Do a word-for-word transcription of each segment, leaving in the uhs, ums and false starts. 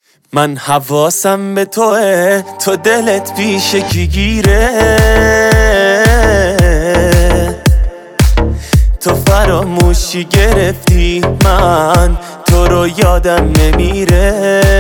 من حواسم به توه، تو دلت پیش کی گیره؟ تو فراموشی گرفتی، من تو رو یادم نمیره.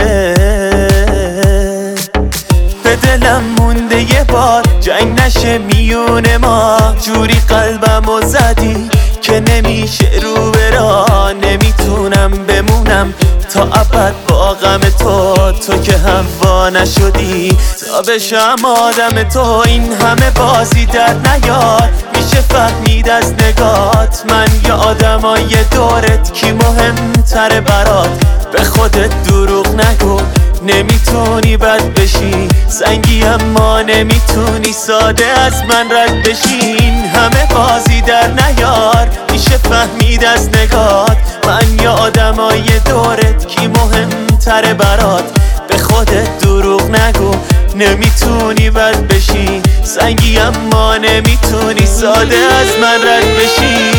به دلم مونده یه بار جنگ نشه میون ما، جوری قلبمو زدی که نمیشه رو برا. نمیتونم بمونم تا ابد با غم تو، تو که هوا نشدی تا بشم آدم تو. این همه بازی در نیار، میشه فهمید از نگات من یا آدمای دورت کی مهمتره برات. به خودت دروغ نگو، نمیتونی بد بشی سنگی اما نمیتونی ساده از من رد بشی. این همه بازی در نیار، میشه فهمید از نگات من یا آدمای دورت کی مهمتره برات. به خودت دروغ نگو، نمیتونی بد بشی سنگی اما نمیتونی ساده از من رد بشی.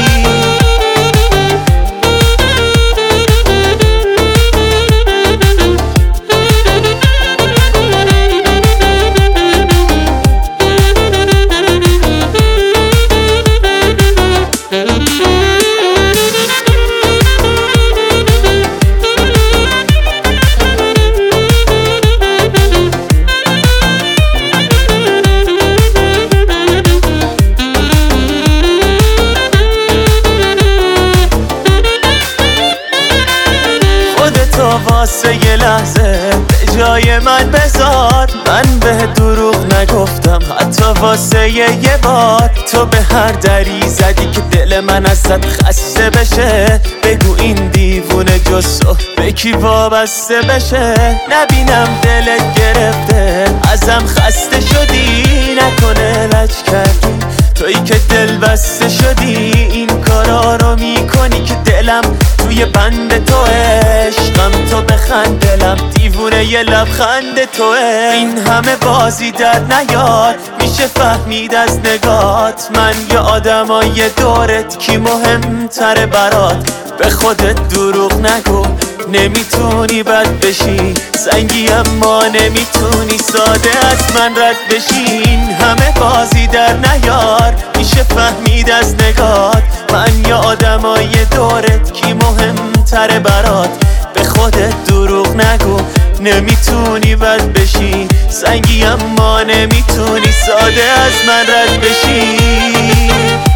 واسه یه لحظه به جای من بذار، من به دروغ نگفتم حتی واسه یه بار. تو به هر دری زدی که دل من ازت خسته بشه، بگو این دیوونه جز تو به کی وابسته بشه. نبینم دلت گرفته ازم خسته شدی، نکنه لج کردی تویی که دل بسته شدی. این کارا رو میکنی که دلم توی بند تو، عشقم تو بخند دلم دیوونه یه لبخند توه. این همه بازی در نیار، میشه فهمید از نگات من یا آدمای دورت کی مهمتره برات. به خودت دروغ نگو، نمیتونی بد بشی سنگی اما نمیتونی ساده از من رد بشی. این همه بازی در نیار، میشه فهمید از نگات من یا آدمای دورت کی مهمتره برات. به خودت دروغ نگو، نمیتونی بد بشی سنگی اما نمیتونی ساده از من رد بشی.